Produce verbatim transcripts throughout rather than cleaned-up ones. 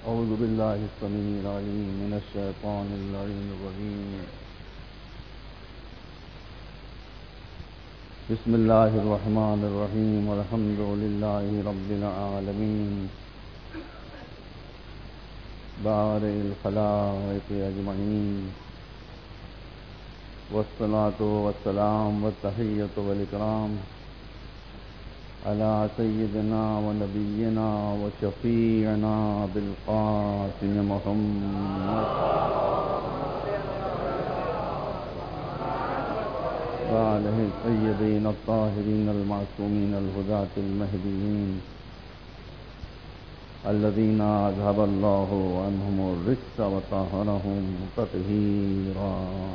أعوذ بالله السميع العليم من الشيطان اللعين الرجيم. بسم الله الرحمن الرحيم والحمد لله رب العالمين بارئ الخلائق أجمعين والصلاة والسلام والتحية والإكرام على سيدنا ونبينا وشفيعنا بالقاسم محمد وآله الطيبين الطاهرين المعصومين الهداة المهديين الذين أذهب الله عنهم الرجس وطهرهم تطهيرا.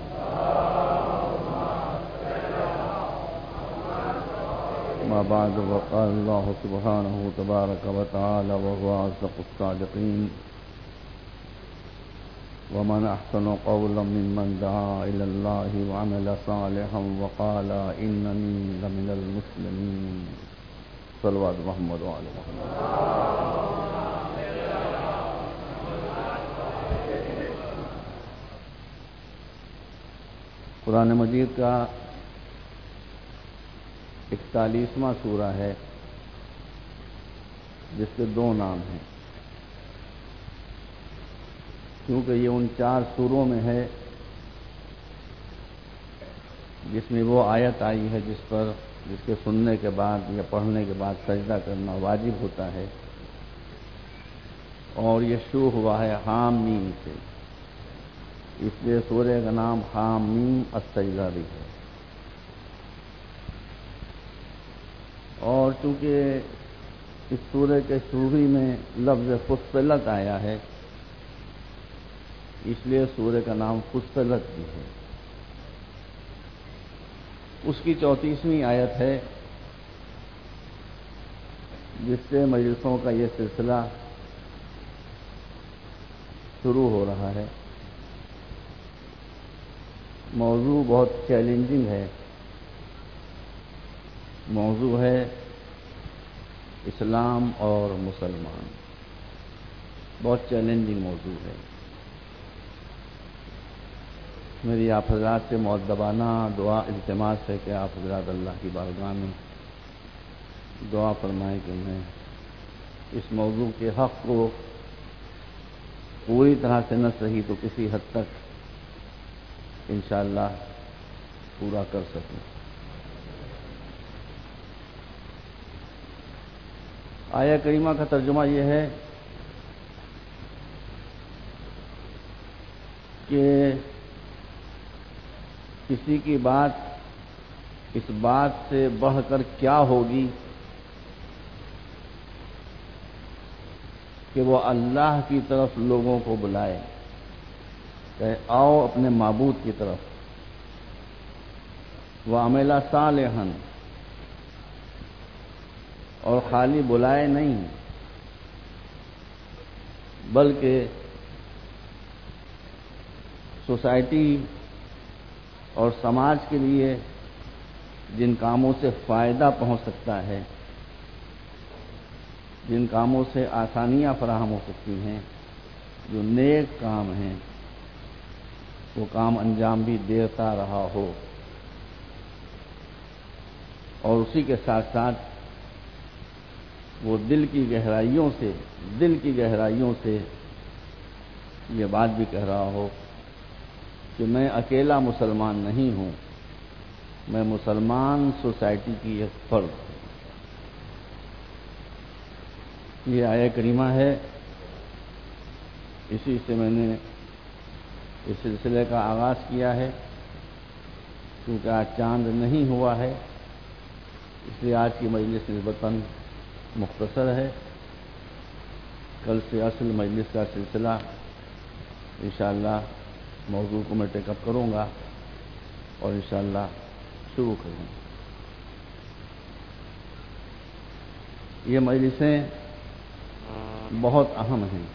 ما بعد، وقال الله سبحانه تبارك وتعالى وهو أصدق الصادقين: ومن أحسن قولا ممن دعا إلى الله وعمل صالحا وقال إنني لمن المسلمين. صلوات محمد وعلى محمد. قرآن مجید کا اکتالیسواں سورہ ہے جس کے دو نام ہیں، کیونکہ یہ ان چار سوروں میں ہے جس میں وہ آیت آئی ہے جس پر جس کے سننے کے بعد یا پڑھنے کے بعد سجدہ کرنا واجب ہوتا ہے، اور یہ شروع ہوا ہے حام میم سے، اس لیے سورہ کا نام حام میم السجدہ بھی ہے. اور چونکہ اس سورہ کے شروع میں لفظ فصلت آیا ہے، اس لیے سورہ کا نام فصلت بھی ہے. اس کی چونتیسویں آیت ہے جس سے مجلسوں کا یہ سلسلہ شروع ہو رہا ہے. موضوع بہت چیلنجنگ ہے، موضوع ہے اسلام اور مسلمان. بہت چیلنجنگ موضوع ہے. میری آپ حضرات سے مؤدبانہ دعا التماس ہے کہ آپ حضرات اللہ کی بارگاہ میں دعا فرمائیں کہ میں اس موضوع کے حق کو پوری طرح سے نہ صحیح تو کسی حد تک انشاءاللہ پورا کر سکوں. آیہ کریمہ کا ترجمہ یہ ہے کہ کسی کی بات اس بات سے بڑھ کر کیا ہوگی کہ وہ اللہ کی طرف لوگوں کو بلائے کہ آؤ اپنے معبود کی طرف، وَعَمِلَ صَالِحًا، اور خالی بلائے نہیں بلکہ سوسائٹی اور سماج کے لیے جن کاموں سے فائدہ پہنچ سکتا ہے، جن کاموں سے آسانیاں فراہم ہو سکتی ہیں، جو نیک کام ہیں، وہ کام انجام بھی دیتا رہا ہو، اور اسی کے ساتھ ساتھ وہ دل کی گہرائیوں سے دل کی گہرائیوں سے یہ بات بھی کہہ رہا ہو کہ میں اکیلا مسلمان نہیں ہوں، میں مسلمان سوسائٹی کی ایک فرد ہوں. یہ آیہ کریمہ ہے. اسی سے میں نے اس سلسلے کا آغاز کیا ہے. کیونکہ آج چاند نہیں ہوا ہے اس لیے آج کی مجلس نسبتاً مختصر ہے. کل سے اصل مجلس کا سلسلہ انشاءاللہ موضوع کو میں ٹیک اپ کروں گا اور انشاءاللہ شروع کروں گا. یہ مجلسیں بہت اہم ہیں،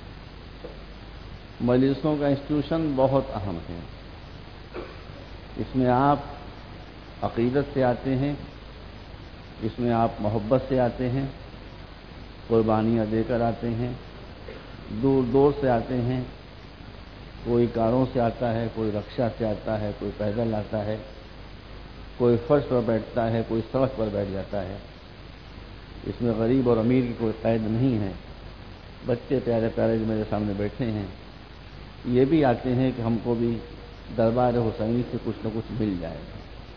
مجلسوں کا انسٹیٹیوشن بہت اہم ہے. اس میں آپ عقیدت سے آتے ہیں، اس میں آپ محبت سے آتے ہیں، قربانیاں دے کر آتے ہیں، دور دور سے آتے ہیں، کوئی کاروں سے آتا ہے، کوئی رکشا سے آتا ہے، کوئی پیدل آتا ہے، کوئی فرش پر بیٹھتا ہے، کوئی سڑک پر بیٹھ جاتا ہے۔ اس میں غریب اور امیر کی کوئی قید نہیں ہے۔ بچے پیارے پیارے جو میرے سامنے بیٹھے ہیں یہ بھی آتے ہیں کہ ہم کو بھی دربار حسینی سے کچھ نہ کچھ مل جائے گا۔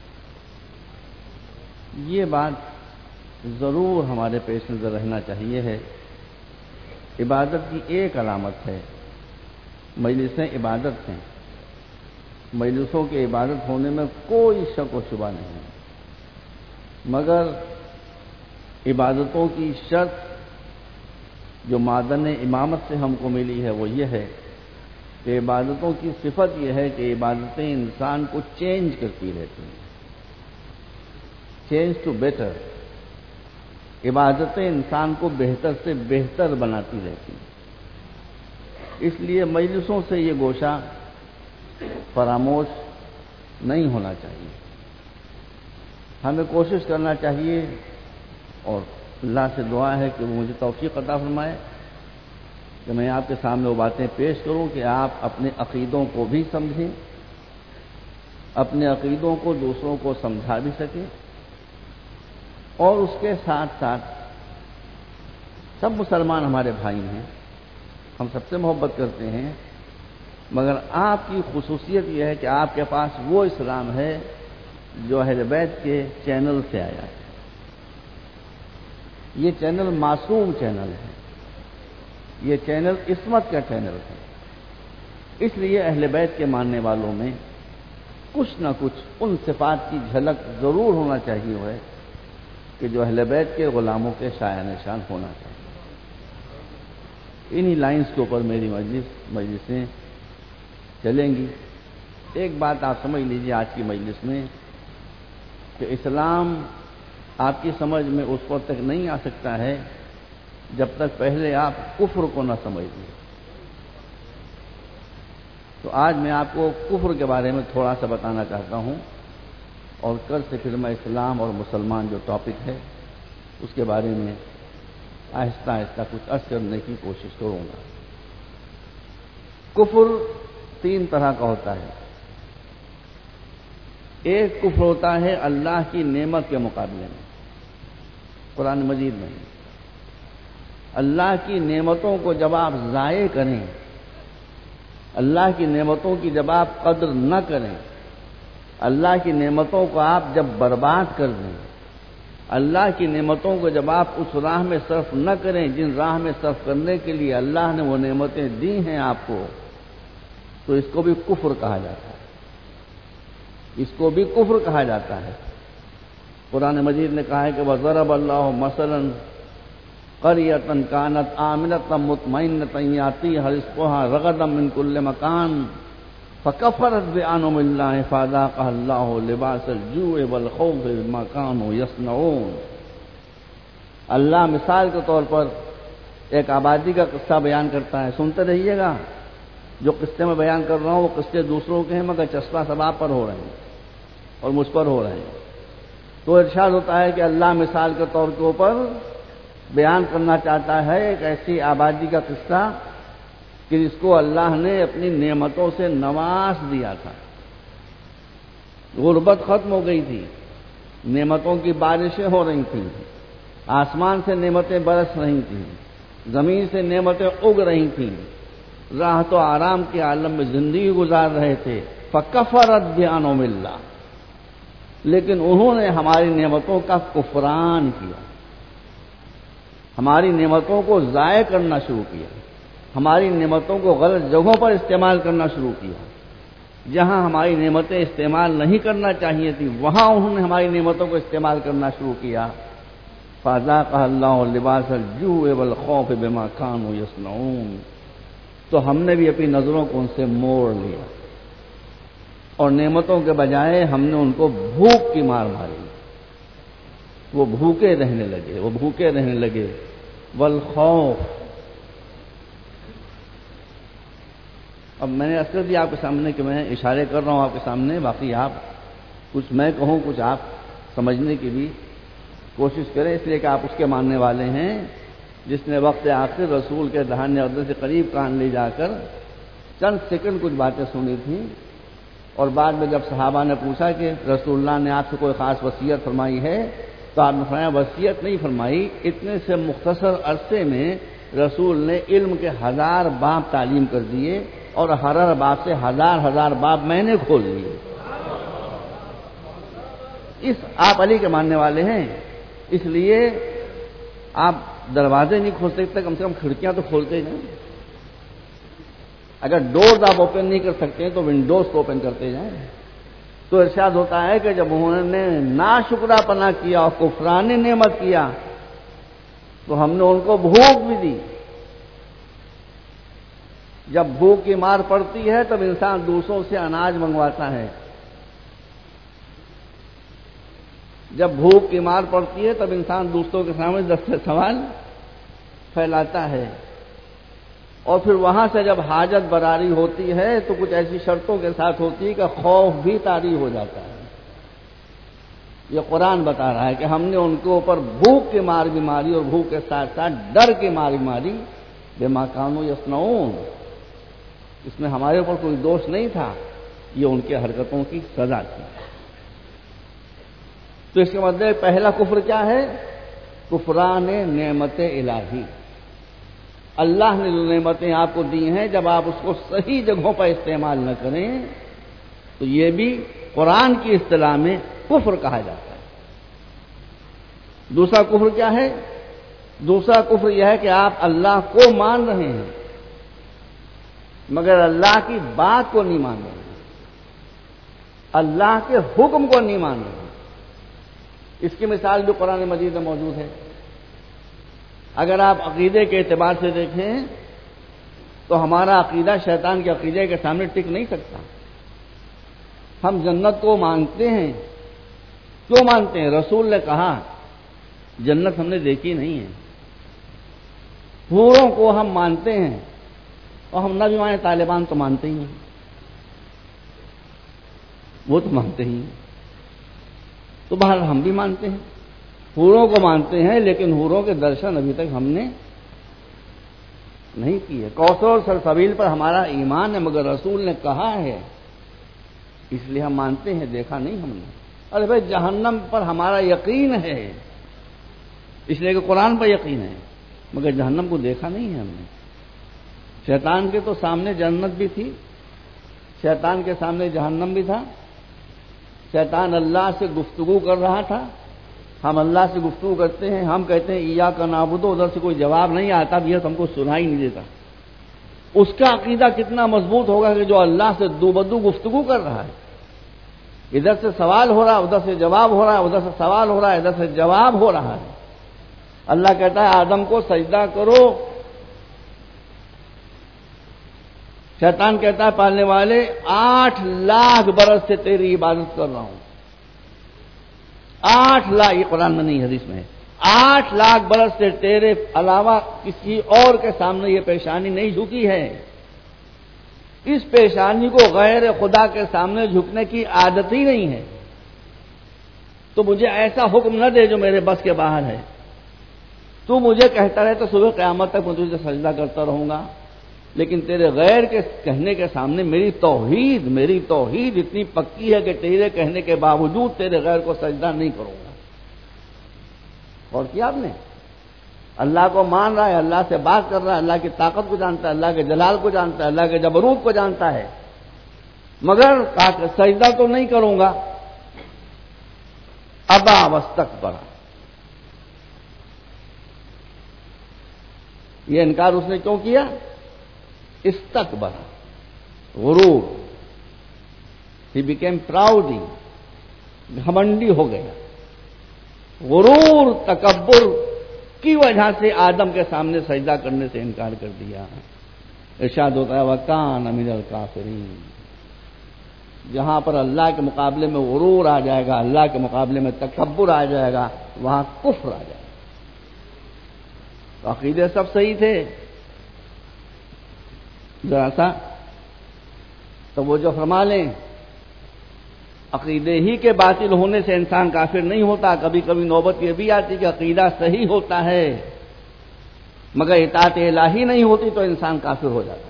یہ بات ضرور ہمارے پیش نظر رہنا چاہیے ہے۔ عبادت کی ایک علامت ہے، مجلسیں عبادت ہیں، مجلسوں کے عبادت ہونے میں کوئی شک و شبہ نہیں ہے، مگر عبادتوں کی شرط جو معدن امامت سے ہم کو ملی ہے وہ یہ ہے کہ عبادتوں کی صفت یہ ہے کہ عبادتیں انسان کو چینج کرتی رہتی ہیں، چینج ٹو بیٹر۔ عبادتیں انسان کو بہتر سے بہتر بناتی رہتی ہیں۔ اس لیے مجلسوں سے یہ گوشہ فراموش نہیں ہونا چاہیے۔ ہمیں کوشش کرنا چاہیے اور اللہ سے دعا ہے کہ وہ مجھے توفیق عطا فرمائے کہ میں آپ کے سامنے وہ باتیں پیش کروں کہ آپ اپنے عقیدوں کو بھی سمجھیں، اپنے عقیدوں کو دوسروں کو سمجھا بھی سکیں، اور اس کے ساتھ ساتھ سب مسلمان ہمارے بھائی ہیں، ہم سب سے محبت کرتے ہیں، مگر آپ کی خصوصیت یہ ہے کہ آپ کے پاس وہ اسلام ہے جو اہل بیت کے چینل سے آیا ہے۔ یہ چینل معصوم چینل ہے، یہ چینل عصمت کا چینل ہے۔ اس لیے اہل بیت کے ماننے والوں میں کچھ نہ کچھ ان صفات کی جھلک ضرور ہونا چاہیے ہے کہ جو اہل بیت کے غلاموں کے شایع نشان ہونا چاہیے۔ انہی لائنز کے اوپر میری مجلس مجلسیں چلیں گی۔ ایک بات آپ سمجھ لیجیے آج کی مجلس میں کہ اسلام آپ کی سمجھ میں اس وقت تک نہیں آ سکتا ہے جب تک پہلے آپ کفر کو نہ سمجھ لیں۔ تو آج میں آپ کو کفر کے بارے میں تھوڑا سا بتانا چاہتا ہوں، اور کل سے پھر میں اسلام اور مسلمان جو ٹاپک ہے اس کے بارے میں آہستہ آہستہ کچھ عرض کرنے کی کوشش کروں گا۔ کفر تین طرح کا ہوتا ہے۔ ایک کفر ہوتا ہے اللہ کی نعمت کے مقابلے میں، قرآن مجید میں اللہ کی نعمتوں کو جب آپ ضائع کریں، اللہ کی نعمتوں کی جب آپ قدر نہ کریں، اللہ کی نعمتوں کو آپ جب برباد کر دیں، اللہ کی نعمتوں کو جب آپ اس راہ میں صرف نہ کریں جن راہ میں صرف کرنے کے لیے اللہ نے وہ نعمتیں دی ہیں آپ کو، تو اس کو بھی کفر کہا جاتا ہے، اس کو بھی کفر کہا جاتا ہے۔ قرآن مجید نے کہا ہے کہ وَضَرَبَ اللَّهُ مَثَلًا قَرْيَةً كَانَتْ آمِنَةً مُطْمَئِنَّةً يَأْتِيهَا رِزْقُهَا رَغَدًا مِنْ كُلِّ مَكَانٍ فَكَفَرَتْ بِأَنْعُمِ اللَّهِ فَأَذَاقَهَا اللَّهُ لِبَاسَ الْجُوعِ وَالْخَوْفِ بِمَا كَانُوا يَصْنَعُونَ۔ اللہ مثال کے طور پر ایک آبادی کا قصہ بیان کرتا ہے، سنتے رہیے گا۔ جو قصے میں بیان کر رہا ہوں وہ قصے دوسروں کے ہیں مگر چشمہ سباب پر ہو رہے ہیں اور مجھ پر ہو رہے ہیں۔ تو ارشاد ہوتا ہے کہ اللہ مثال کے طور کے اوپر بیان کرنا چاہتا ہے ایک ایسی آبادی کا قصہ کہ جس کو اللہ نے اپنی نعمتوں سے نواز دیا تھا۔ غربت ختم ہو گئی تھی، نعمتوں کی بارشیں ہو رہی تھیں، آسمان سے نعمتیں برس رہی تھیں، زمین سے نعمتیں اگ رہی تھیں، راحت و آرام کے عالم میں زندگی گزار رہے تھے۔ فَكَفَرَتْ بِأَنْعُمِ اللَّهِ، لیکن انہوں نے ہماری نعمتوں کا کفران کیا، ہماری نعمتوں کو ضائع کرنا شروع کیا، ہماری نعمتوں کو غلط جگہوں پر استعمال کرنا شروع کیا، جہاں ہماری نعمتیں استعمال نہیں کرنا چاہیے تھی وہاں انہوں نے ہماری نعمتوں کو استعمال کرنا شروع کیا۔ فَأَذَاقَهَا اللَّهُ لِبَاسَ الْجُوعِ وَالْخَوْفِ بِمَا كَانُوا يَصْنَعُونَ۔ تو ہم نے بھی اپنی نظروں کو ان سے موڑ لیا اور نعمتوں کے بجائے ہم نے ان کو بھوک کی مار ماری، وہ بھوکے رہنے لگے وہ بھوکے رہنے لگے والخوف۔ اب میں نے اکثر بھی آپ کے سامنے کہ میں اشارے کر رہا ہوں آپ کے سامنے، باقی آپ کچھ میں کہوں کچھ آپ سمجھنے کی بھی کوشش کریں، اس لیے کہ آپ اس کے ماننے والے ہیں جس نے وقت آخر رسول کے دہانے عہدے سے قریب کان لے جا کر چند سیکنڈ کچھ باتیں سنی تھیں، اور بعد میں جب صحابہ نے پوچھا کہ رسول اللہ نے آپ سے کوئی خاص وصیت فرمائی ہے، تو آپ نے فرمایا وصیت نہیں فرمائی، اتنے سے مختصر عرصے میں رسول نے علم کے ہزار باب تعلیم کر دیے، اور ہر ہر باب سے ہزار ہزار باب میں نے کھول دیے۔ اس آپ علی کے ماننے والے ہیں، اس لیے آپ دروازے نہیں کھول سکتے، کم سے کم کھڑکیاں تو کھولتے جائیں۔ اگر ڈورز آپ اوپن نہیں کر سکتے تو ونڈوز کو اوپن کرتے جائیں۔ تو ارشاد ہوتا ہے کہ جب انہوں نے ناشکرا پنا کیا اور کفران نعمت کیا تو ہم نے ان کو بھوک بھی دی۔ جب بھوک کی مار پڑتی ہے تب انسان دوسروں سے اناج منگواتا ہے، جب بھوک کی مار پڑتی ہے تب انسان دوسروں کے سامنے دست سوال پھیلاتا ہے، اور پھر وہاں سے جب حاجت براری ہوتی ہے تو کچھ ایسی شرطوں کے ساتھ ہوتی ہے کہ خوف بھی طاری ہو جاتا ہے۔ یہ قرآن بتا رہا ہے کہ ہم نے ان کے اوپر بھوک کی مار بھی ماری، اور بھوک کے ساتھ ساتھ ڈر کی مار بھی ماری، بما کانوا یصنعون۔ اس میں ہمارے اوپر کوئی دوش نہیں تھا، یہ ان کی حرکتوں کی سزا تھی۔ تو اس کے مطلب پہلا کفر کیا ہے؟ کفران نعمت الہی۔ اللہ نے جو نعمتیں آپ کو دی ہیں، جب آپ اس کو صحیح جگہوں پر استعمال نہ کریں تو یہ بھی قرآن کی اصطلاح میں کفر کہا جاتا ہے۔ دوسرا کفر کیا ہے؟ دوسرا کفر یہ ہے کہ آپ اللہ کو مان رہے ہیں مگر اللہ کی بات کو نہیں مان رہے ہیں، اللہ کے حکم کو نہیں مان رہے ہیں۔ اس کی مثال بھی قرآن مجید میں موجود ہے۔ اگر آپ عقیدے کے اعتبار سے دیکھیں تو ہمارا عقیدہ شیطان کے عقیدے کے سامنے ٹک نہیں سکتا۔ ہم جنت کو مانتے ہیں، کیوں مانتے ہیں؟ رسول نے کہا جنت ہم نے دیکھی نہیں ہے۔ حوروں کو ہم مانتے ہیں، اور ہم نہ بھی مانے طالبان تو مانتے ہی ہیں، وہ تو مانتے ہی ہیں، تو بہرحال ہم بھی مانتے ہیں، حوروں کو مانتے ہیں، لیکن حوروں کے درشن ابھی تک ہم نے نہیں کیے۔ کوثر اور سلسبیل پر ہمارا ایمان ہے، مگر رسول نے کہا ہے اس لیے ہم مانتے ہیں، دیکھا نہیں ہم نے۔ ارے بھائی جہنم پر ہمارا یقین ہے اس لیے کہ قرآن پر یقین ہے، مگر جہنم کو دیکھا نہیں ہے ہم نے۔ شیطان کے تو سامنے جنت بھی تھی، شیطان کے سامنے جہنم بھی تھا، شیطان اللہ سے گفتگو کر رہا تھا، ہم اللہ سے گفتگو کرتے ہیں، ہم کہتے ہیں ایاک نعبد، ادھر سے کوئی جواب نہیں آتا، بھی ہم کو سنائی نہیں دیتا۔ اس کا عقیدہ کتنا مضبوط ہوگا کہ جو اللہ سے دو بدو گفتگو کر رہا ہے، ادھر سے سوال ہو رہا ہے، ادھر سے جواب ہو رہا ہے، ادھر سے سوال ہو رہا ہے، ادھر سے جواب ہو رہا ہے۔ اللہ کہتا ہے آدم کو سجدہ کرو، شیطان کہتا ہے پالنے والے آٹھ لاکھ برس سے تیری عبادت کر رہا ہوں، آٹھ لاکھ، یہ قرآن میں نہیں حدیث میں ہے، آٹھ لاکھ برس سے تیرے علاوہ کسی اور کے سامنے یہ پیشانی نہیں جھکی ہے، اس پیشانی کو غیر خدا کے سامنے جھکنے کی عادت ہی نہیں ہے، تو مجھے ایسا حکم نہ دے جو میرے بس کے باہر ہے۔ تو مجھے کہتا رہے تو صبح قیامت تک میں تجھے سجدہ کرتا رہوں گا، لیکن تیرے غیر کے کہنے کے سامنے میری توحید میری توحید اتنی پکی ہے کہ تیرے کہنے کے باوجود تیرے غیر کو سجدہ نہیں کروں گا۔ اور کیا آپ نے اللہ کو مان رہا ہے، اللہ سے بات کر رہا ہے، اللہ کی طاقت کو جانتا ہے، اللہ کے جلال کو جانتا ہے، اللہ کے جبروت کو جانتا ہے، مگر سجدہ تو نہیں کروں گا۔ ابا واستکبر، یہ انکار اس نے کیوں کیا؟ استکبر، غرور، he became proud، گھمنڈی ہو گیا، غرور تکبر کی وجہ سے آدم کے سامنے سجدہ کرنے سے انکار کر دیا۔ ارشاد ہوتا ہے وَكَانَ مِنَ الْكَافِرِينَ، جہاں پر اللہ کے مقابلے میں غرور آ جائے گا، اللہ کے مقابلے میں تکبر آ جائے گا، وہاں کفر آ جائے گا۔ تو عقیدے سب صحیح تھے، ذرا سا توجہ فرما لیں، عقیدے ہی کے باطل ہونے سے انسان کافر نہیں ہوتا، کبھی کبھی نوبت یہ بھی آتی کہ عقیدہ صحیح ہوتا ہے مگر اطاعت الہی نہیں ہوتی تو انسان کافر ہو جاتا.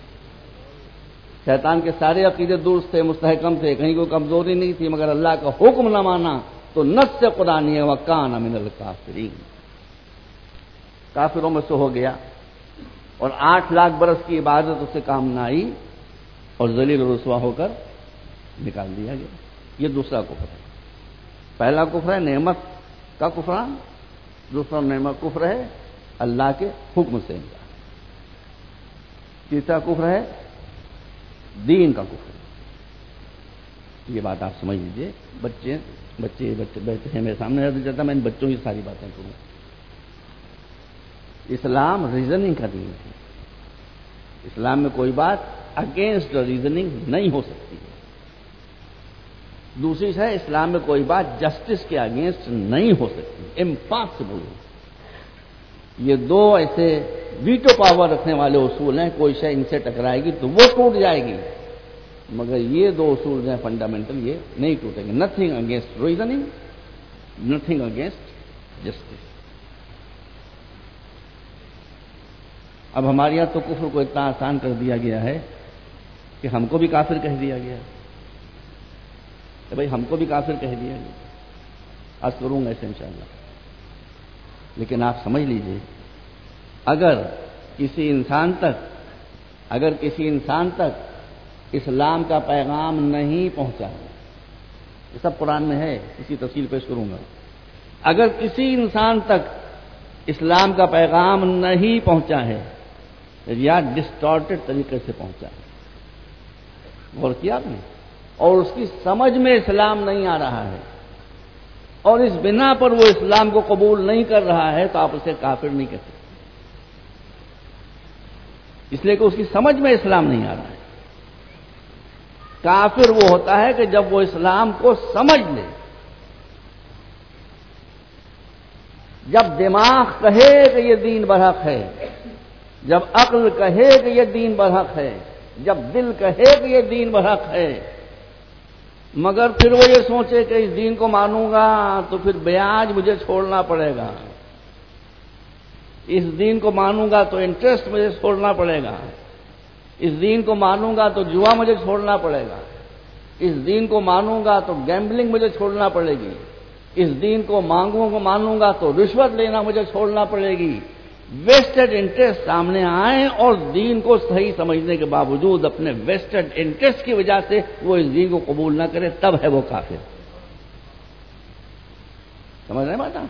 شیطان کے سارے عقیدے درست تھے، مستحکم تھے، کہیں کوئی کمزوری نہیں تھی، مگر اللہ کا حکم نہ مانا تو نص قرآنی ہے وَكَانَ مِنَ الْكَافِرِينَ، کافروں میں سے ہو گیا. اور آٹھ لاکھ برس کی عبادت اس سے کام نہ آئی اور ذلیل و رسوا ہو کر نکال دیا گیا. یہ دوسرا کفر ہے. پہلا کفر ہے نعمت کا کفران، دوسرا نعمت کفر ہے اللہ کے حکم سے انکار، تیسرا کفر ہے دین کا کفر. یہ بات آپ سمجھ لیجئے. بچے بچے بچے بیٹھے ہیں میرے سامنے، جاتا میں ان بچوں کی ساری باتیں کروں. اسلام ریزننگ کا دین ہے. اسلام میں کوئی بات اگینسٹ ریزننگ نہیں ہو سکتی ہے. دوسری ہے اسلام میں کوئی بات جسٹس کے اگینسٹ نہیں ہو سکتی، امپاسبل. یہ دو ایسے ویٹو پاور رکھنے والے اصول ہیں، کوئی شے ان سے ٹکرائے گی تو وہ ٹوٹ جائے گی، مگر یہ دو اصول جو ہیں فنڈامنٹل یہ نہیں ٹوٹیں گے. Nothing against reasoning, nothing against justice. اب ہمارے یہاں تو کفر کو اتنا آسان کر دیا گیا ہے کہ ہم کو بھی کافر کہہ دیا گیا کہ بھائی ہم کو بھی کافر کہہ دیا گیا. آج کروں گا ایسے انشاءاللہ. لیکن آپ سمجھ لیجئے، اگر کسی انسان تک اگر کسی انسان تک اسلام کا پیغام نہیں پہنچا، یہ سب قرآن میں ہے، اسی تفصیل پیش کروں گا. اگر کسی انسان تک اسلام کا پیغام نہیں پہنچا ہے یا ڈسٹارٹڈ طریقے سے پہنچا ہے، غور کیا آپ نے، اور اس کی سمجھ میں اسلام نہیں آ رہا ہے اور اس بنا پر وہ اسلام کو قبول نہیں کر رہا ہے، تو آپ اسے کافر نہیں کہہ سکتے، اس لیے کہ اس کی سمجھ میں اسلام نہیں آ رہا ہے. کافر وہ ہوتا ہے کہ جب وہ اسلام کو سمجھ لے، جب دماغ کہے کہ یہ دین برحق ہے، جب عقل کہے کہ یہ دین برحق ہے، جب دل کہے کہ یہ دین برحق ہے، مگر پھر وہ یہ سوچے کہ اس دین کو مانوں گا تو پھر بیاج مجھے چھوڑنا پڑے گا، اس دین کو مانوں گا تو انٹرسٹ مجھے چھوڑنا پڑے گا، اس دین کو مانوں گا تو جوا مجھے چھوڑنا پڑے گا، اس دین کو مانوں گا تو گیمبلنگ مجھے چھوڑنا پڑے گی، اس دین کو مانگوں کو مانوں گا تو رشوت لینا مجھے چھوڑنا پڑے گی. ویسٹڈ انٹرسٹ سامنے آئیں اور دین کو صحیح سمجھنے کے باوجود اپنے ویسٹڈ انٹرسٹ کی وجہ سے وہ اس دین کو قبول نہ کرے، تب ہے وہ کافر. سمجھ رہے ہیں بات؟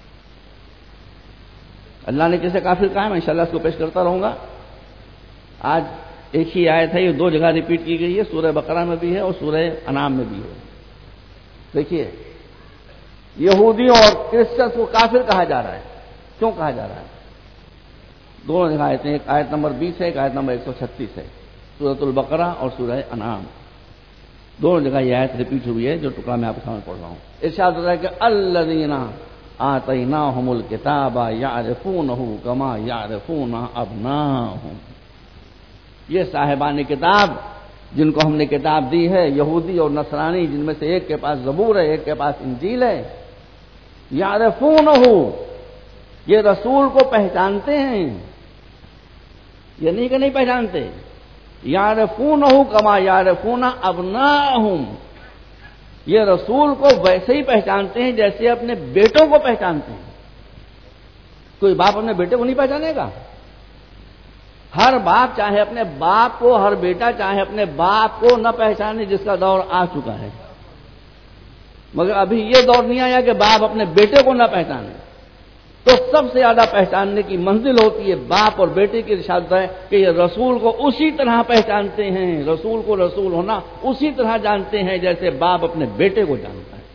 اللہ نے کیسے کافر کہا ہے، میں انشاءاللہ اس کو پیش کرتا رہوں گا. آج ایک ہی آیت ہے، یہ دو جگہ ریپیٹ کی گئی ہے، سورہ بقرہ میں بھی ہے اور سورہ انعام میں بھی ہے. دیکھیے، یہودیوں اور کرسچنس کو کافر کہا جا رہا ہے. کیوں کہا جا رہا ہے؟ دونوں جگہ آیتیں، ایک آیت نمبر بیس ہے، ایک آیت نمبر ایک سو چھتیس ہے، سورۃ البقرہ اور سورہ انعام. دونوں جگہ یہ آیت ریپیٹ ہوئی ہے جو ٹکڑا میں آپ کے سامنے پڑھ رہا ہوں. ارشاد ہوتا ہے کہ الذین آتیناہم الکتاب یعرفونہ کما یعرفون ابناءہم. یہ صاحبان کتاب جن کو ہم نے کتاب دی ہے، یہودی اور نصرانی، جن میں سے ایک کے پاس زبور ہے، ایک کے پاس انجیل ہے، یعرفونہ، یہ رسول کو پہچانتے ہیں، یہ نہیں کہ نہیں پہچانتے. یعرفونہ کما یعرفون ابناءہم، یہ رسول کو ویسے ہی پہچانتے ہیں جیسے اپنے بیٹوں کو پہچانتے ہیں. کوئی باپ اپنے بیٹے کو نہیں پہچانے گا؟ ہر باپ چاہے اپنے باپ کو، ہر بیٹا چاہے اپنے باپ کو نہ پہچانے، جس کا دور آ چکا ہے. مگر ابھی یہ دور نہیں آیا کہ باپ اپنے بیٹے کو نہ پہچانے. تو سب سے زیادہ پہچاننے کی منزل ہوتی ہے باپ اور بیٹے کی. ارشاد ہے کہ یہ رسول کو اسی طرح پہچانتے ہیں، رسول کو رسول ہونا اسی طرح جانتے ہیں جیسے باپ اپنے بیٹے کو جانتا ہے.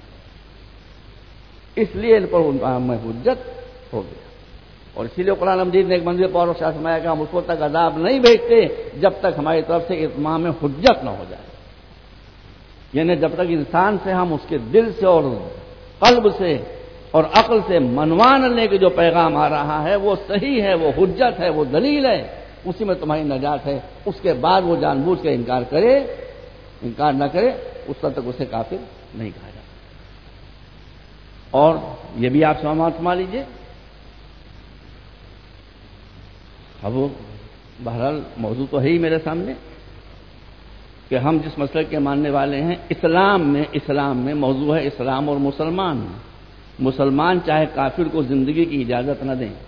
اس لیے ان پر ان کا ہمیں حجت ہو گیا. اور اسی لیے قرآن مجید نے ایک منزل پر اور شاہ فرمایا کہ ہم اس کو تک عذاب نہیں بھیجتے جب تک ہماری طرف سے اتمام حجت نہ ہو جائے. یعنی جب تک انسان سے ہم اس کے دل سے اور قلب سے اور عقل سے منوا نہ لیں کہ جو پیغام آ رہا ہے وہ صحیح ہے، وہ حجت ہے، وہ دلیل ہے، اسی میں تمہاری نجات ہے، اس کے بعد وہ جان بوجھ کے انکار کرے، انکار نہ کرے، اس وقت تک اسے کافر نہیں کہا جاتا. اور یہ بھی آپ سمجھ لیجیے اب وہ بہرحال موضوع تو ہے ہی میرے سامنے کہ ہم جس مسئلے کے ماننے والے ہیں، اسلام میں اسلام میں موضوع ہے اسلام اور مسلمان. مسلمان چاہے کافر کو زندگی کی اجازت نہ دیں،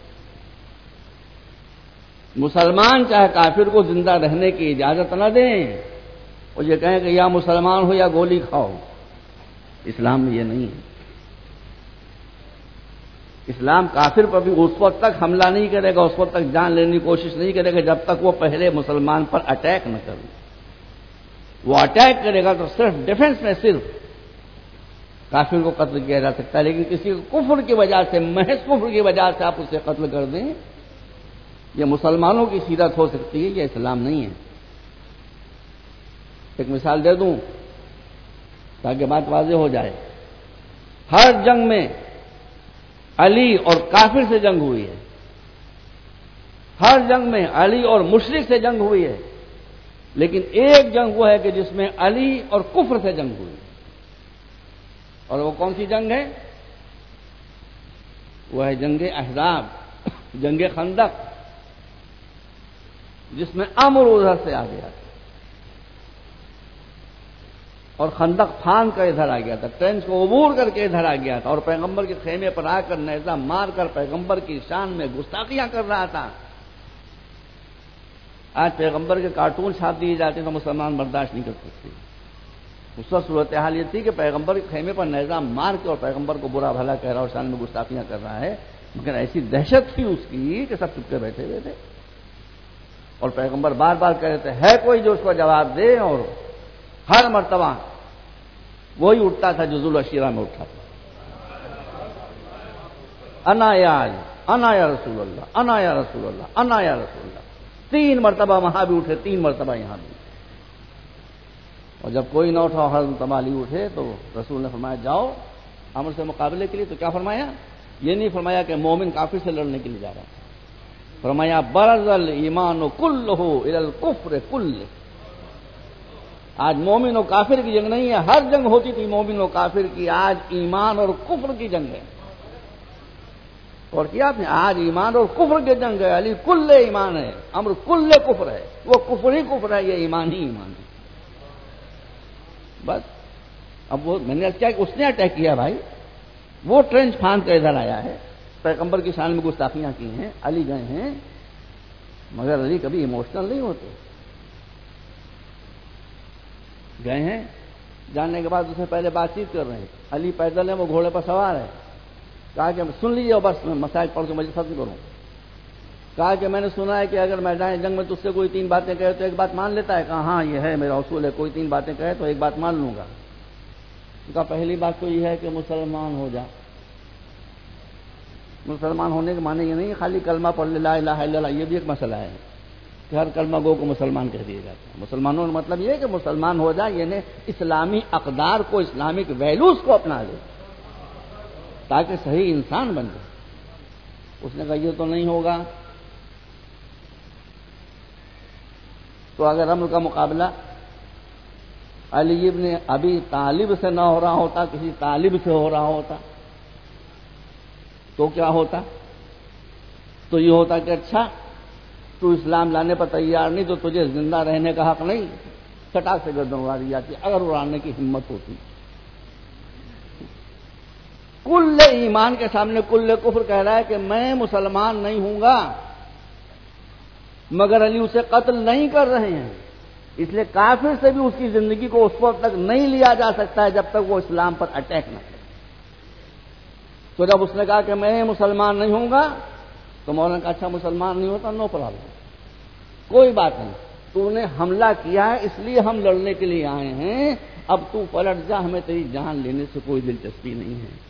مسلمان چاہے کافر کو زندہ رہنے کی اجازت نہ دیں اور یہ کہیں کہ یا مسلمان ہو یا گولی کھاؤ. اسلام میں یہ نہیں ہے. اسلام کافر پر بھی اس وقت تک حملہ نہیں کرے گا، اس وقت تک جان لینے کی کوشش نہیں کرے گا جب تک وہ پہلے مسلمان پر اٹیک نہ کرے. وہ اٹیک کرے گا تو صرف ڈیفنس میں صرف کافر کو قتل کیا جا سکتا ہے، لیکن کسی کو کفر کی وجہ سے، محض کفر کی وجہ سے آپ اسے قتل کر دیں، یہ مسلمانوں کی سیرت ہو سکتی ہے، یہ اسلام نہیں ہے. ایک مثال دے دوں تاکہ بات واضح ہو جائے. ہر جنگ میں علی اور کافر سے جنگ ہوئی ہے، ہر جنگ میں علی اور مشرک سے جنگ ہوئی ہے، لیکن ایک جنگ وہ ہے کہ جس میں علی اور کفر سے جنگ ہوئی. اور وہ کون سی جنگ ہے؟ وہ ہے جنگ احزاب، جنگ خندق، جس میں امر ادھر سے آ گیا تھا اور خندق پھان کر ادھر آ گیا تھا، ٹرینچ کو عبور کر کے ادھر آ گیا تھا اور پیغمبر کے خیمے پر آ کر نیزہ مار کر پیغمبر کی شان میں گستاخیاں کر رہا تھا. آج پیغمبر کے کارٹون چھاپ دیے جاتے ہیں تو مسلمان برداشت نہیں کر سکتے. اس وقت صورتحال یہ تھی کہ پیغمبر کے خیمے پر نیزہ مار کے اور پیغمبر کو برا بھلا کہہ رہا اور شان میں گستاخیاں کر رہا ہے، مگر ایسی دہشت تھی اس کی کہ سب چپ کے بیٹھے ہوئے تھے اور پیغمبر بار بار کہہ رہے تھے ہے کوئی جو اس کو جواب دے، اور ہر مرتبہ وہی اٹھتا تھا جو ذوالعشیرہ میں اٹھا تھا. انا یا علی، انا یا رسول اللہ، انا یا رسول اللہ، انا یا رسول اللہ. تین مرتبہ وہاں بھی اٹھے، تین مرتبہ یہاں بھی. اور جب کوئی نہ اٹھا ہر مرتبہ علی اٹھے تو رسول نے فرمایا جاؤ امر سے مقابلے کے لیے. تو کیا فرمایا؟ یہ نہیں فرمایا کہ مومن کافر سے لڑنے کے لیے جا رہا ہے، فرمایا برز الایمان کلہ الی الکفر کلہ. آج مومن و کافر کی جنگ نہیں ہے، ہر جنگ ہوتی تھی مومن و کافر کی، آج ایمان اور کفر کی جنگ ہے. اور کیا آپ نے؟ آج ایمان اور کفر کی جنگ ہے. علی کل ایمان ہے، امر کل کفر ہے. وہ کفر ہی کفر ہے، یہ ایمان ہی ایمان ہے. بس اب وہ میں نے کیا، اس نے اٹیک کیا بھائی، وہ ٹرینچ پھاند کر ادھر آیا ہے، پیغمبر کی شان میں گستاخیاں کی ہیں، علی گئے ہیں، مگر علی کبھی ایموشنل نہیں ہوتے. گئے ہیں، جاننے کے بعد اس سے پہلے بات چیت کر رہے ہیں. علی پیدل ہے، وہ گھوڑے پر سوار ہے. کہا کہ سن لیجیے اور بس میں مسائل پڑھ کے مجھے ختم کروں. کہا کہ میں نے سنا ہے کہ اگر میدان جنگ میں تجھ سے کوئی تین باتیں کہے تو ایک بات مان لیتا ہے. کہا ہاں یہ ہے میرا اصول ہے، کوئی تین باتیں کہے تو ایک بات مان لوں گا. کہا پہلی بات تو یہ ہے کہ مسلمان ہو جا. مسلمان ہونے کے معنی یہ نہیں خالی کلمہ پڑھ لے لا الہ الا اللہ، یہ بھی ایک مسئلہ ہے کہ ہر کلمہ گو کو مسلمان کہہ دیا جاتا ہے. مسلمانوں کا مطلب یہ ہے کہ مسلمان ہو جائے، یعنی اسلامی اقدار کو، اسلامک ویلیوز کو اپنا لے تاکہ صحیح انسان بن جائے. اس نے کہا یہ تو نہیں ہوگا. تو اگر امر کا مقابلہ علی ابن ابی طالب سے نہ ہو رہا ہوتا، کسی طالب سے ہو رہا ہوتا تو کیا ہوتا؟ تو یہ ہوتا کہ اچھا تو اسلام لانے پر تیار نہیں تو تجھے زندہ رہنے کا حق نہیں، چٹاک سے گردن اڑا دی جاتی اگر اڑانے کی ہمت ہوتی. کل ایمان کے سامنے کل کفر کہہ رہا ہے کہ میں مسلمان نہیں ہوں گا، مگر علی اسے قتل نہیں کر رہے ہیں. اس لیے کافر سے بھی اس کی زندگی کو اس وقت تک نہیں لیا جا سکتا ہے جب تک وہ اسلام پر اٹیک نہ کرے. تو جب اس نے کہا کہ میں مسلمان نہیں ہوں گا تو مولانا نے کہا اچھا مسلمان نہیں ہوتا، نو پرابلم، کوئی بات نہیں، تو نے حملہ کیا ہے اس لیے ہم لڑنے کے لیے آئے ہیں، اب تو پلٹ جا، ہمیں تیری جان لینے سے کوئی دلچسپی نہیں ہے.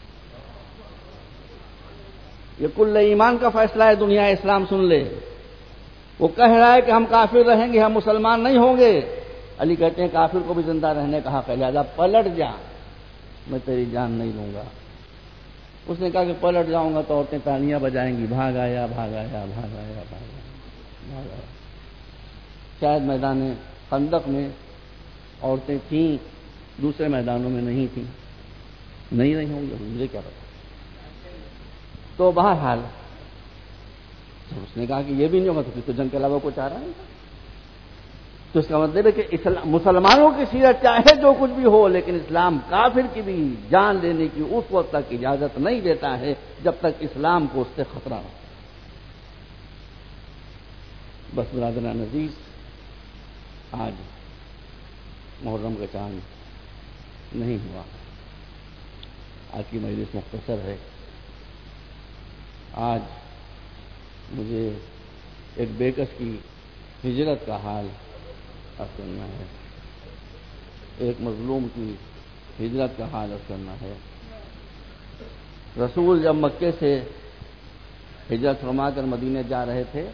یہ کل ایمان کا فیصلہ ہے. دنیا اسلام سن لے. وہ کہہ رہا ہے کہ ہم کافر رہیں گے، ہم مسلمان نہیں ہوں گے. علی کہتے ہیں کافر کو بھی زندہ رہنے کا حق ہے، لہذا پلٹ جا، میں تیری جان نہیں لوں گا. اس نے کہا کہ پلٹ جاؤں گا تو عورتیں تالیاں بجائیں گی، بھاگ آیا بھاگ آیا بھاگ آیا بھاگ آیا بھاگ آیا. شاید میدان خندق میں عورتیں تھیں، دوسرے میدانوں میں نہیں تھیں، نہیں رہی ہوں گی، مجھے کیا پتا. تو بہرحال تو اس نے کہا کہ یہ بھی نہیں ہوگا تو پھر تو جنگ کے علاوہ کچھ آ رہا ہے. تو اس کا مطلب ہے کہ اسلام مسلمانوں کی سیرت چاہے جو کچھ بھی ہو، لیکن اسلام کافر کی بھی جان لینے کی اس وقت تک اجازت نہیں دیتا ہے جب تک اسلام کو اس سے خطرہ ہو. بس برادران عزیز، آج محرم کا چاند نہیں ہوا. آج کی مجلس مختصر ہے. آج مجھے ایک بیکس کی ہجرت کا حال عرض کرنا ہے، ایک مظلوم کی ہجرت کا حال عرض کرنا ہے. رسول جب مکے سے ہجرت فرما کر مدینے جا رہے تھے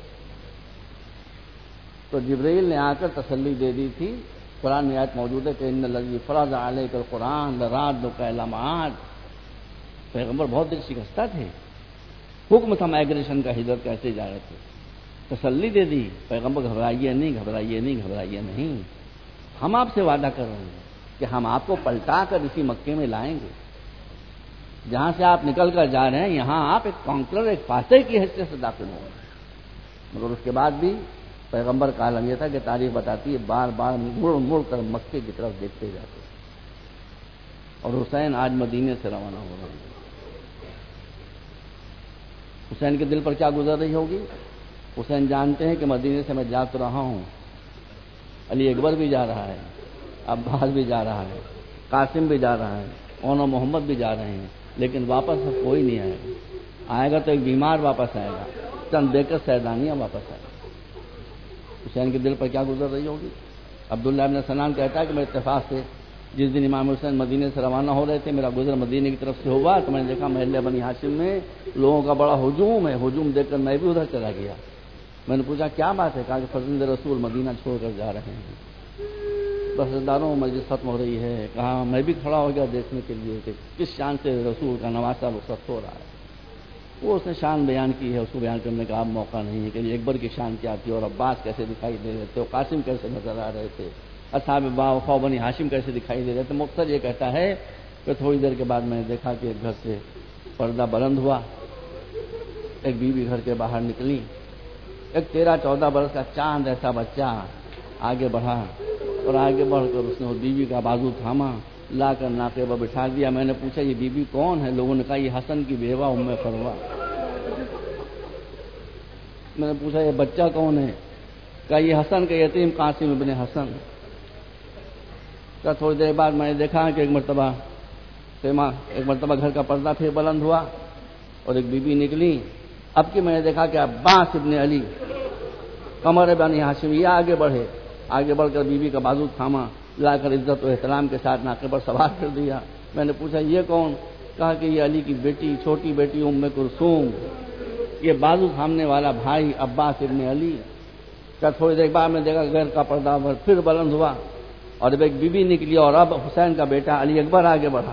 تو جبرائیل نے آ کر تسلی دے دی تھی. قرآن میں آیت موجود ہے کہ ان الذی فرض علیک القرآن لرادک الی معاد. پیغمبر بہت دل شکستہ تھے. حکم تھا مائگریشن کا، ہجرت کیسے جا رہے تھے. تسلی دے دی پیغمبر، گھبرائیے نہیں گھبرائیے نہیں گھبرائیے نہیں، ہم آپ سے وعدہ کر رہے ہیں کہ ہم آپ کو پلٹا کر اسی مکے میں لائیں گے. جہاں سے آپ نکل کر جا رہے ہیں یہاں آپ ایک کانکلر، ایک فاتح کی حیثیت سے داخل ہوں گے. مگر اس کے بعد بھی پیغمبر کا عالم یہ تھا کہ تاریخ بتاتی ہے بار بار مڑ مڑ کر مکے کی طرف دیکھتے جاتے. اور حسین آج مدینے سے روانہ ہو رہے ہیں. حسین کے دل پر کیا گزر رہی ہوگی؟ حسین جانتے ہیں کہ مدینے سے میں جا تو رہا ہوں، علی اکبر بھی جا رہا ہے، عباس بھی جا رہا ہے، قاسم بھی جا رہا ہے، اون و محمد بھی جا رہے ہیں، لیکن واپس اب کوئی نہیں آئے گا. آئے گا تو ایک بیمار واپس آئے گا، چند دے کر سیدانیاں واپس آئے گا. حسین کے دل پر کیا گزر رہی ہوگی؟ عبداللہ ابن سنان کہتا ہے کہ میرے اتفاق سے جس دن امام حسین مدینے سے روانہ ہو رہے تھے میرا گزر مدینے کی طرف سے ہوا تو میں نے دیکھا محلہ بنی ہاشم میں لوگوں کا بڑا ہجوم ہے. ہجوم دیکھ کر میں بھی ادھر چلا گیا. میں نے پوچھا کیا بات ہے؟ کہا کہ فرزند رسول مدینہ چھوڑ کر جا رہے ہیں. بس داروں مجلس ختم ہو رہی ہے. کہا میں بھی کھڑا ہو گیا دیکھنے کے لیے کہ کس شان سے رسول کا نواسہ رخصت ہو رہا ہے. وہ اس نے شان بیان کی ہے، اس کو بیان کرنے کا اب موقع نہیں ہے کہ اکبر کی شان کیا تھی اور عباس کیسے دکھائی دے رہے تھے اور قاسم کیسے نظر آ رہے تھے، اصحاب وفا بنی ہاشم کیسے دکھائی دے رہے تھے. مختصر یہ کہتا ہے کہ تھوڑی دیر کے بعد میں نے دیکھا کہ ایک گھر سے پردہ بلند ہوا، ایک بیوی گھر کے باہر نکلی. ایک تیرہ چودہ برس کا چاند ایسا بچہ آگے بڑھا اور آگے بڑھ کر اس نے اس بیوی کا بازو تھاما، لا کر ناقے پر بٹھا دیا. میں نے پوچھا یہ بیوی کون ہے؟ لوگوں نے کہا یہ حسن کی بیوہ ام فروا. میں نے پوچھا یہ بچہ کون ہے؟ کہا یہ حسن کا یتیم قاسم ابن حسن. کہا تھوڑی دیر بعد میں نے دیکھا کہ ایک مرتبہ ایک مرتبہ گھر کا پردہ پھر بلند ہوا اور ایک بیوی نکلی. اب کی میں نے دیکھا کہ عباس ابن علی قمر بنی ہاشم یہ آگے بڑھے، آگے بڑھ کر بیوی کا بازو تھاما، لا کر عزت و احترام کے ساتھ ناقے پر سوار کر دیا. میں نے پوچھا یہ کون؟ کہا کہ یہ علی کی بیٹی، چھوٹی بیٹی ام کلثوم، یہ بازو تھامنے والا بھائی عباس ابن علی. کیا تھوڑی دیر بعد میں دیکھا گھر کا پردہ پھر بلند ہوا اور اب ایک بیوی نکلی اور اب حسین کا بیٹا علی اکبر آگے بڑھا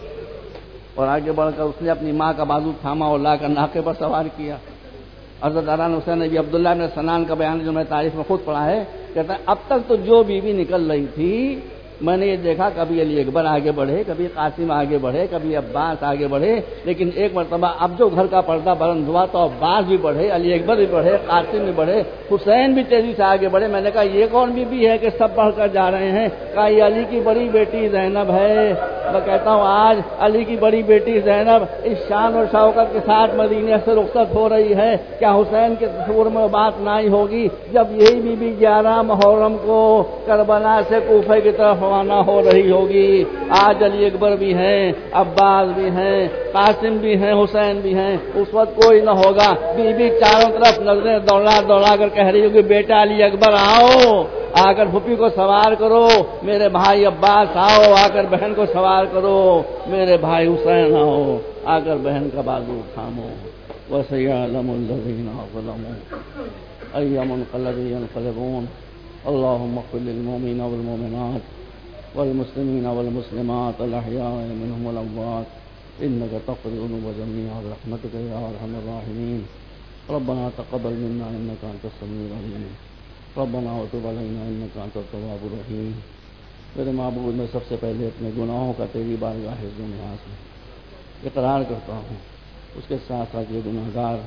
اور آگے بڑھ کر اس نے اپنی ماں کا بازو تھاما اور لا کر ناقے پر سوار کیا. حضرت داران حسین نے بھی عبداللہ ابن سنان کا بیان جو میں تاریخ میں خود پڑھا ہے، کہتا ہے اب تک تو جو بیوی نکل رہی تھی میں نے یہ دیکھا کبھی علی اکبر آگے بڑھے، کبھی قاسم آگے بڑھے، کبھی عباس آگے بڑھے، لیکن ایک مرتبہ اب جو گھر کا پردہ بلند ہوا تو عباس بھی بڑھے، علی اکبر بھی بڑھے، قاسم بھی بڑھے، حسین بھی تیزی سے آگے بڑھے. میں نے کہا یہ کون بی بی ہے کہ سب بڑھ کر جا رہے ہیں؟ کہا یہ علی کی بڑی بیٹی زینب ہے. میں کہتا ہوں آج علی کی بڑی بیٹی زینب اس شان اور شوکت کے ساتھ مدینے سے رخصت ہو رہی ہے. کیا حسین کے تصور میں بات نہیں ہوگی جب یہی بی بی گیارہ محرم کو کربلا سے کوفہ کی طرف روانہ ہو رہی ہوگی؟ آج علی اکبر بھی ہیں، عباس بھی ہیں، قاسم بھی ہیں، حسین بھی ہیں. اس وقت کوئی نہ ہوگا، بی بی چاروں طرف نظریں دوڑا دوڑا کر کہہ رہی ہوگی بیٹا علی اکبر آؤ، آ کر پھوپھی کو سوار کرو، میرے بھائی عباس آؤ، آ کر بہن کو سوار کرو، میرے بھائی حسین آؤ، آ کر بہن کا بازو تھامو. وَسَيَعْلَمُ الَّذِينَ ظَلَمُوا أَيَّ مُنقَلَبٍ يَنقَلِبُونَ. اللهم اغفر للمؤمنين والمؤمنات والمسلمين والمسلمات الأحياء منهم والأموات إنك تغفر الذنوب جميعا برحمتك يا أرحم الراحمين. ربنا تقبل منا إنك أنت السميع العليم. ربنا وتب علينا إنك أنت التواب الرحيم. میرے معبود میں سب سے پہلے اپنے گناہوں کا تیری بارگاہ حضور نواز میں اقرار کرتا ہوں، اس کے ساتھ ساتھ یہ گناہگار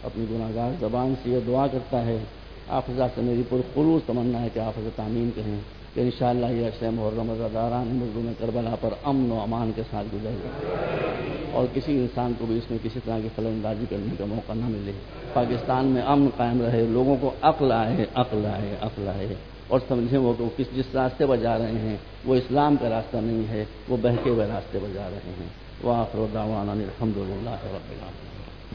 अपनी गुनाहगार ज़बान से ये दुआ करता है, आप हज़रात से मेरी पुरखुलूस तमन्ना है कि आप हज़रत आमीन कहें कि इंशाअल्लाह ये अशरे मुहर्रम रज़ादारान मज़लूम करबला पर अमन व अमान के साथ गुजर जाए और किसी इंसान को भी इसमें किसी तरह की फलंदाजी करने का मौका न मिले। पाकिस्तान में अमन कायम रहे, लोगों को अक्ल आए अक्ल आए अक्ल आए और समझें वो कि किस जिस रास्ते पर जा रहे हैं वो इस्लाम का रास्ता नहीं है, वो बहके हुए रास्ते पर जा रहे हैं। व आखिर दावाना अल्हम्दुलिल्लाहि रब्बिल आलमीन।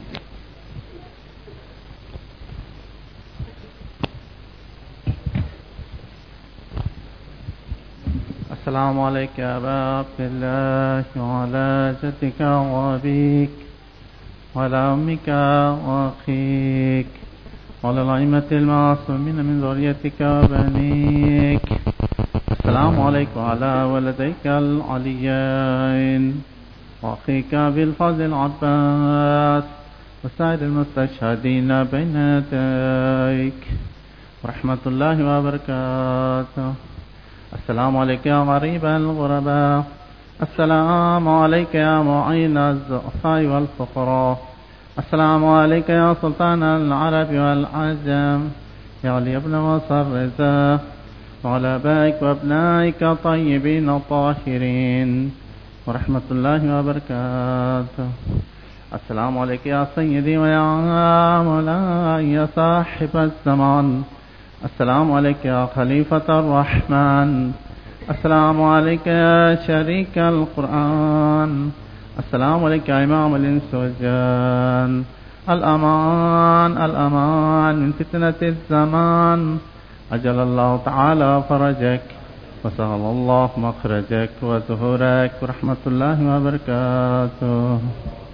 अस्सलामु अलैका अबा अब्दिल्लाह व अला जद्दिका व अबीक व अला उम्मिका व अखीक व अला अइम्मतिल मासूमीन मिन ज़ुर्रियतिका व बनीक। अस्सलामु अलैका व अला वलदैकल अलियैन व अखीका बिल फज़ल अब्बास व साइरिल मुस्तशहदीन बैन यदैक व रहमतुल्लाहि व बरकातुहू। अस्सलामु अलैका या गरीब अल-गुरबा, अस्सलामु अलैका या मुईन अज़-ज़ुअफ़ा वल-फ़ुक़रा, अस्सलामु अलैका या सुल्तान अल-अरब वल-अजम, या अली इब्न मुसर्रिज़ा व अला आबाइक व अब्नाइक तय्यबीन ताहिरीन व रहमतुल्लाहि व बरकातुहू। अस्सलामु अलैका या सय्यदी व या मौलाई या साहिब अज़्ज़मान, अस्सलामु अलैका या खलीफतर रहमान, अस्सलामु अलैका या शरीकल कुरआन, अस्सलामु अलैका या इमामल इंस वल जान। अल अमान अल अमान मिन फितनतिज़ ज़मान, अजलल्लाहु तआला फरजक व सहलल्लाहु मखरजक व ज़ुहूरक व रहमतुल्लाहि व बरकातुहू।